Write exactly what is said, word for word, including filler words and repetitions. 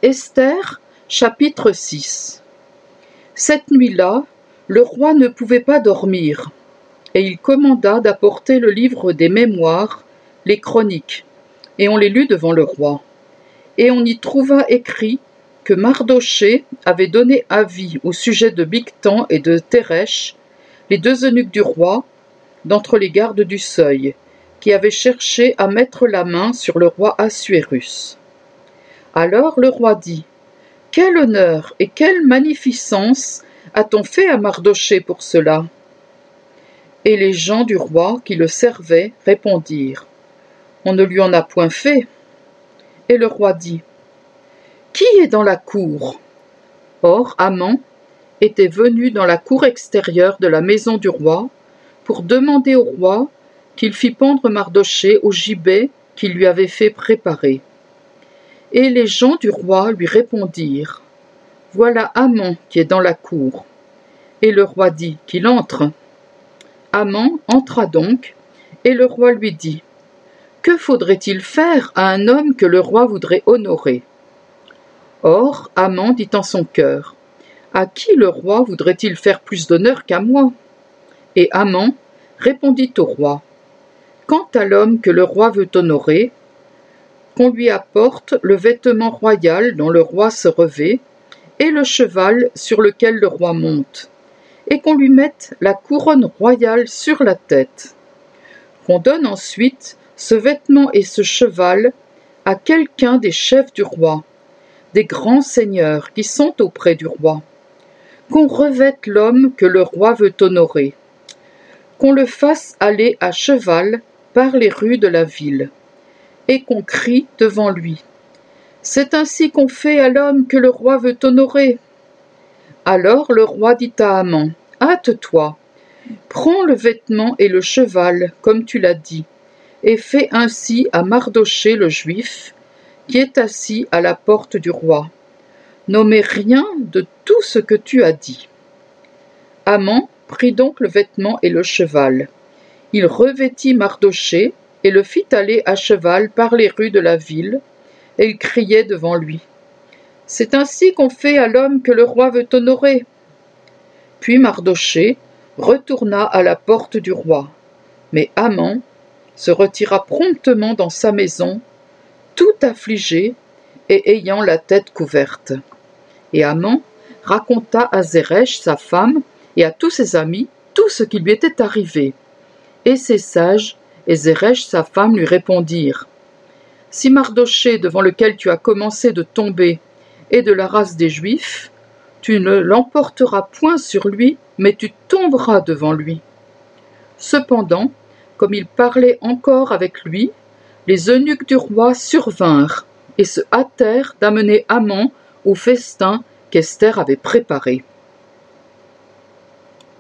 Esther, chapitre six. Cette nuit-là, le roi ne pouvait pas dormir, et il commanda d'apporter le livre des mémoires, les chroniques, et on les lut devant le roi. Et on y trouva écrit que Mardochée avait donné avis au sujet de Bigtan et de Téresh, les deux eunuques du roi, d'entre les gardes du seuil, qui avaient cherché à mettre la main sur le roi Assuérus. Alors le roi dit : « Quel honneur et quelle magnificence a-t-on fait à Mardochée pour cela ?» Et les gens du roi qui le servaient répondirent : « On ne lui en a point fait. » Et le roi dit : « Qui est dans la cour ?» Or Haman était venu dans la cour extérieure de la maison du roi pour demander au roi qu'il fît pendre Mardochée au gibet qu'il lui avait fait préparer. Et les gens du roi lui répondirent : « Voilà Haman qui est dans la cour. » Et le roi dit qu'il entre. Haman entra donc, et le roi lui dit : « Que faudrait-il faire à un homme que le roi voudrait honorer ?» Or Haman dit en son cœur : « À qui le roi voudrait-il faire plus d'honneur qu'à moi ?» Et Haman répondit au roi : « Quant à l'homme que le roi veut honorer, qu'on lui apporte le vêtement royal dont le roi se revêt, et le cheval sur lequel le roi monte, et qu'on lui mette la couronne royale sur la tête. Qu'on donne ensuite ce vêtement et ce cheval à quelqu'un des chefs du roi, des grands seigneurs qui sont auprès du roi. Qu'on revête l'homme que le roi veut honorer. Qu'on le fasse aller à cheval par les rues de la ville, et qu'on crie devant lui : C'est ainsi qu'on fait à l'homme que le roi veut honorer. Alors le roi dit à Haman : Hâte-toi, prends le vêtement et le cheval, comme tu l'as dit, et fais ainsi à Mardochée le juif, qui est assis à la porte du roi. N'omets rien de tout ce que tu as dit. Haman prit donc le vêtement et le cheval. Il revêtit Mardochée et le fit aller à cheval par les rues de la ville, et il criait devant lui : « C'est ainsi qu'on fait à l'homme que le roi veut honorer. » Puis Mardochée retourna à la porte du roi, mais Haman se retira promptement dans sa maison, tout affligé et ayant la tête couverte. Et Haman raconta à Zeresh sa femme et à tous ses amis tout ce qui lui était arrivé. Et ses sages et Zeresh sa femme lui répondirent : « Si Mardochée, devant lequel tu as commencé de tomber, est de la race des Juifs, tu ne l'emporteras point sur lui, mais tu tomberas devant lui. » Cependant, comme il parlait encore avec lui, les eunuques du roi survinrent et se hâtèrent d'amener Haman au festin qu'Esther avait préparé.